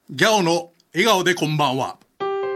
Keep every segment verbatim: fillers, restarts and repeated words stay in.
ギャオの笑顔でこんばんは。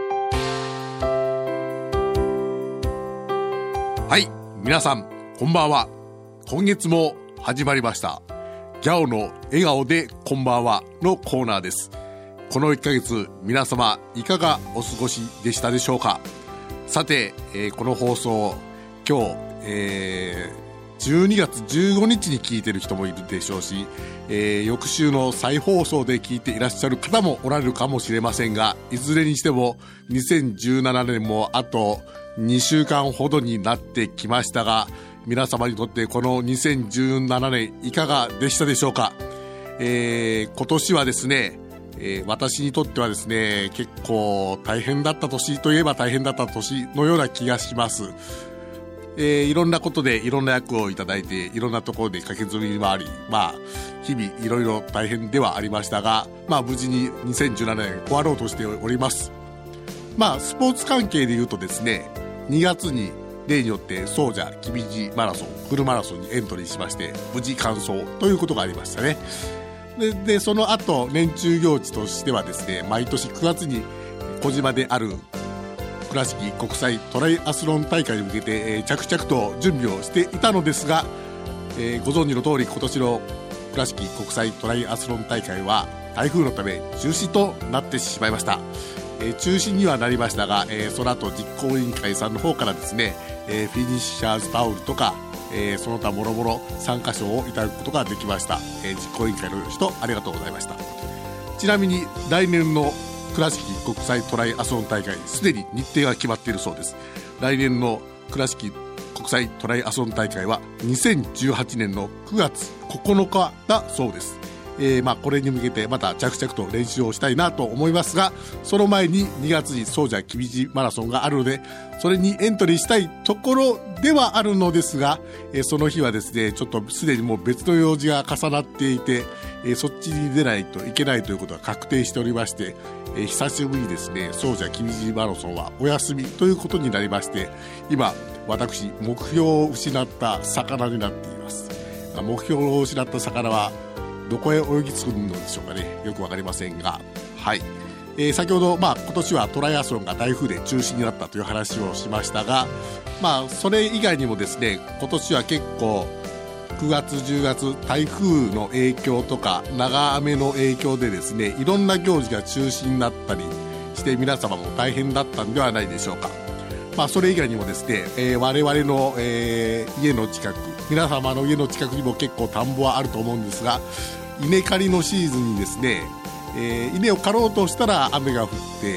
はい、皆さんこんばんは。今月も始まりましたギャオの笑顔でこんばんはのコーナーです。このいっかげつ皆様いかがお過ごしでしたでしょうか。さて、えー、この放送今日、えーじゅうにがつじゅうごにちに聞いてる人もいるでしょうし、えー、翌週の再放送で聞いていらっしゃる方もおられるかもしれませんが、いずれにしてもにせんじゅうななねんもあとにしゅうかんほどになってきましたが、皆様にとってこのにせんじゅうななねんいかがでしたでしょうか。えー、今年はですね、えー、私にとってはですね、結構大変だった年といえば大変だった年のような気がします。えー、いろんなことでいろんな役をいただいて、いろんなところで駆けずり回り、まあ日々いろいろ大変ではありましたが、まあ無事ににせんじゅうななねん終わろうとしております。まあスポーツ関係でいうとですね、にがつに例によって総社君路マラソンフルマラソンにエントリーしまして、無事完走ということがありましたね。で、でその後年中行事としてはですね、毎年くがつに小島である倉敷国際トライアスロン大会に向けて、えー、着々と準備をしていたのですが、えー、ご存知の通り今年の倉敷国際トライアスロン大会は台風のため中止となってしまいました。えー、中止にはなりましたが、えー、その後実行委員会さんの方からですね、えー、フィニッシャーズタオルとか、えー、その他もろもろ参加賞をいただくことができました。えー、実行委員会の人ありがとうございました。ちなみに来年の倉敷国際トライアスロン大会、すでに日程が決まっているそうです。来年の倉敷国際トライアスロン大会はにせんじゅうはちねんのくがつここのかだそうです。えー、まあこれに向けてまた着々と練習をしたいなと思いますが、その前ににがつに総社君路マラソンがあるので、それにエントリーしたいところではあるのですが、えー、その日はですね、ちょっとすでにもう別の用事が重なっていて、えー、そっちに出ないといけないということが確定しておりまして、えー、久しぶりにですね、総社君路マラソンはお休みということになりまして、今私目標を失った魚になっています。目標を失った魚はどこへ泳ぎ着くのでしょうかね、よくわかりませんが、はい。えー、先ほど、まあ、今年はトライアスロンが台風で中止になったという話をしましたが、まあ、それ以外にもですね、今年は結構くがつじゅうがつ台風の影響とか長雨の影響でですね、いろんな行事が中止になったりして皆様も大変だったんではないでしょうか。まあ、それ以外にもですね、えー、我々の、えー、家の近く、皆様の家の近くにも結構田んぼはあると思うんですが、稲刈りのシーズンにですね、えー、稲を刈ろうとしたら雨が降って、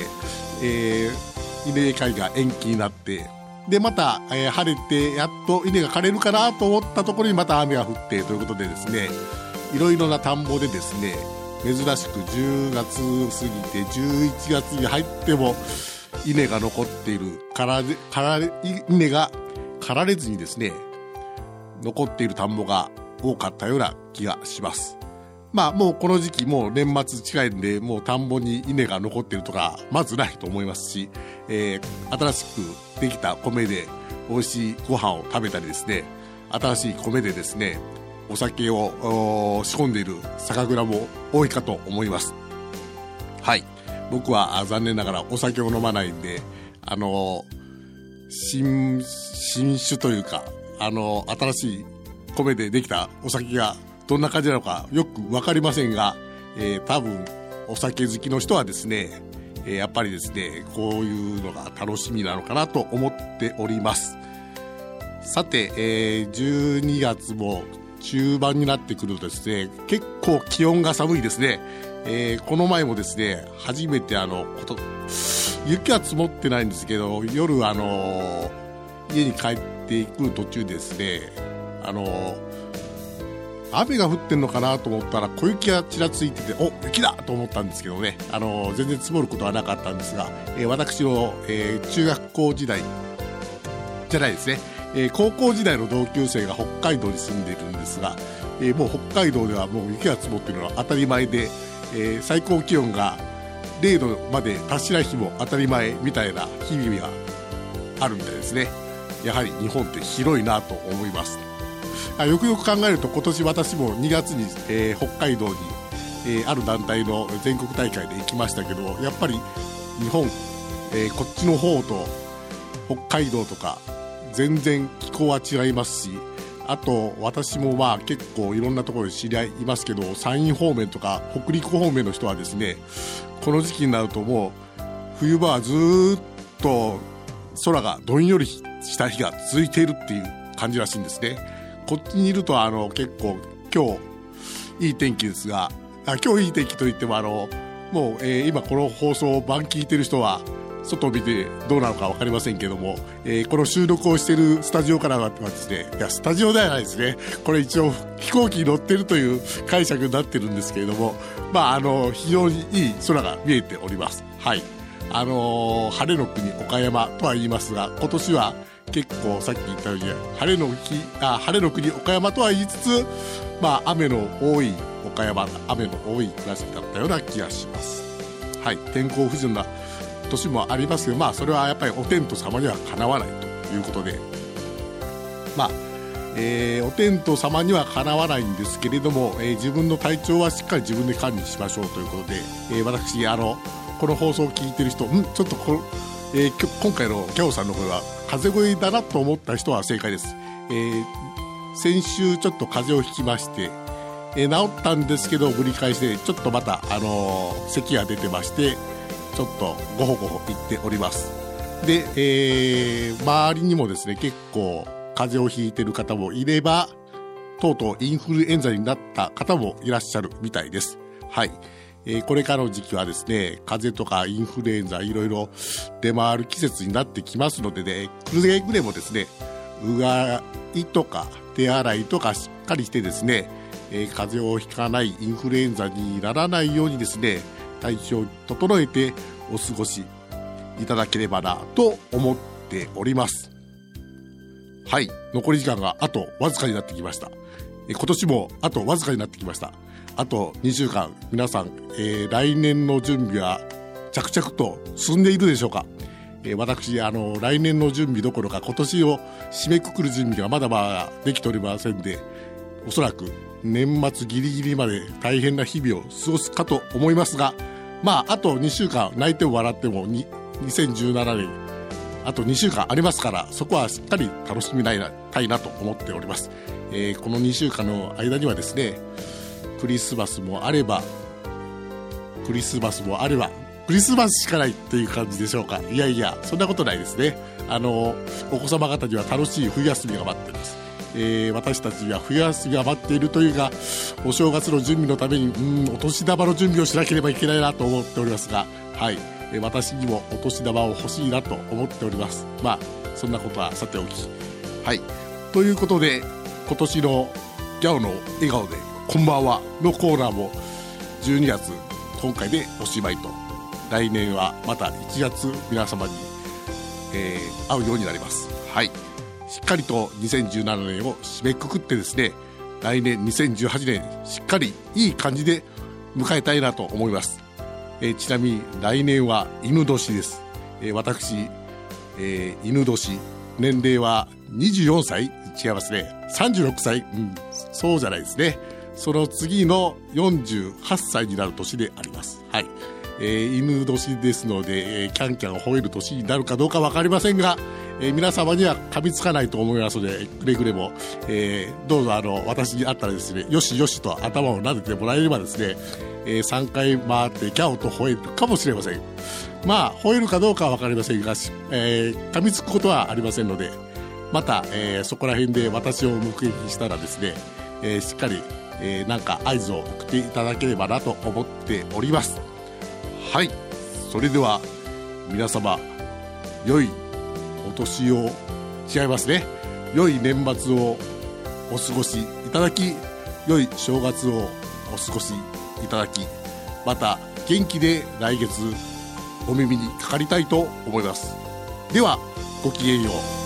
えー、稲刈りが延期になって、でまた、えー、晴れてやっと稲が刈れるかなと思ったところにまた雨が降ってということでですね、いろいろな田んぼでですね、珍しくじゅうがつ過ぎてじゅういちがつに入っても稲が残っている、からでから稲が刈られずにですね残っている田んぼが多かったような気がします。まあもうこの時期もう年末近いんで、もう田んぼに稲が残っているとかまずないと思いますし、えー、新しくできた米で美味しいご飯を食べたりですね、新しい米でですねお酒を仕込んでいる酒蔵も多いかと思います。はい、僕は残念ながらお酒を飲まないんで、あの新新酒というか、あの新しい米でできたお酒がどんな感じなのかよく分かりませんが、えー、多分お酒好きの人はですね、えー、やっぱりですねこういうのが楽しみなのかなと思っております。さて、えー、じゅうにがつも中盤になってくるとですね、結構気温が寒いですね。えー、この前もですね、初めてあのこと雪は積もってないんですけど、夜あの家に帰ってくる途中ですね、あの雨が降ってんのかなと思ったら小雪がちらついてて、お、雪だと思ったんですけどね、あの全然積もることはなかったんですが、えー、私の、えー、中学校時代じゃないですね、えー、高校時代の同級生が北海道に住んでいるんですが、えー、もう北海道ではもう雪が積もっているのは当たり前で、えー、最高気温がれいどまで達しない日も当たり前みたいな日々があるみたいですね。やはり日本って広いなと思います。あ、よくよく考えると今年私もにがつに、えー、北海道に、 えー、ある団体の全国大会で行きましたけど、やっぱり日本、えー、こっちの方と北海道とか全然気候は違いますし、あと私もまあ結構いろんなところで知り合いいますけど、山陰方面とか北陸方面の人はですね、この時期になるともう冬場はずーっと空がどんよりした日が続いているっていう感じらしいんですね。こっちにいるとあの結構今日いい天気ですが、あ今日いい天気といってもあのもう、えー、今この放送を晩聞いてる人は外を見てどうなのか分かりませんけども、えー、この収録をしているスタジオからはですね、いやスタジオではないですね、これ一応飛行機に乗ってるという解釈になってるんですけれども、まああの非常にいい空が見えております。はい、あのー、晴れの国岡山とは言いますが、今年は結構さっき言ったように晴れの日あ晴れの国岡山とは言いつつ、まあ雨の多い岡山、雨の多い暮らしだったような気がします。はい、天候不順な年もありますけど、まあそれはやっぱりお天道様にはかなわないということで、まあ、えー、お天道様にはかなわないんですけれども、えー、自分の体調はしっかり自分で管理しましょうということで、えー、私あのこの放送を聞いてる人、んちょっとこの、えー、今回のギャオさんの声は風邪声だなと思った人は正解です。えー、先週ちょっと風邪をひきまして、えー、治ったんですけどぶり返してちょっとまた、あのー、咳が出てまして、ちょっとごほごほ言っております。で、えー、周りにもですね結構風邪をひいてる方もいれば、とうとうインフルエンザになった方もいらっしゃるみたいです。はい、えー、これからの時期はですね、風邪とかインフルエンザいろいろ出回る季節になってきますのでね、くれぐれもですね、うがいとか手洗いとかしっかりしてですね、えー、風邪をひかないインフルエンザにならないようにですね、体調を整えてお過ごしいただければなと思っております。はい、残り時間があとわずかになってきました。え今年もあとわずかになってきました。あとにしゅうかん、皆さん、えー、来年の準備は着々と進んでいるでしょうか。えー、私あの来年の準備どころか今年を締めくくる準備がまだまだできておりませんで、おそらく年末ギリギリまで大変な日々を過ごすかと思いますが、まああとにしゅうかん泣いても笑ってもにせんじゅうななねんあとにしゅうかんありますから、そこはしっかり楽しみたいなと思っております。えー、このにしゅうかんの間にはですね、クリスマスもあればクリスマスもあればクリスマスしかないっていう感じでしょうか。いやいや、そんなことないですね。あのお子様方には楽しい冬休みが待っています。えー、私たちは冬休みが待っているというか、お正月の準備のためにうんお年玉の準備をしなければいけないなと思っておりますが、はい、えー、私にもお年玉を欲しいなと思っております。まあそんなことはさておき、はい、ということで今年のギャオの笑顔でこんばんはのコーナーもじゅうにがつ今回でおしまいと、来年はまたいちがつ皆様に、えー、会うようになります。はい、しっかりとにせんじゅうななねんを締めくくってですね、来年にせんじゅうはちねんしっかりいい感じで迎えたいなと思います。えー、ちなみに来年は犬年です。えー、私、えー、犬年、年齢はにじゅうよんさい、違いますね、さんじゅうろくさい、うん、そうじゃないですね。その次のよんじゅうはっさいになる年であります。はい、えー、犬年ですので、えー、キャンキャン吠える年になるかどうか分かりませんが、えー、皆様には噛みつかないと思いますので、くれぐれも、えー、どうぞあの私に会ったらですね、よしよしと頭を撫でてもらえればですね、えー、さんかい回ってキャオと吠えるかもしれません。まあ吠えるかどうかは分かりませんが、えー、噛みつくことはありませんので、また、えー、そこら辺で私を目撃したらですね、えー、しっかり、えー、なんか合図を送っていただければなと思っております。はい、それでは皆様良いお年を、違いますね、良い年末をお過ごしいただき、良い正月をお過ごしいただき、また元気で来月お耳にかかりたいと思います。ではごきげんよう。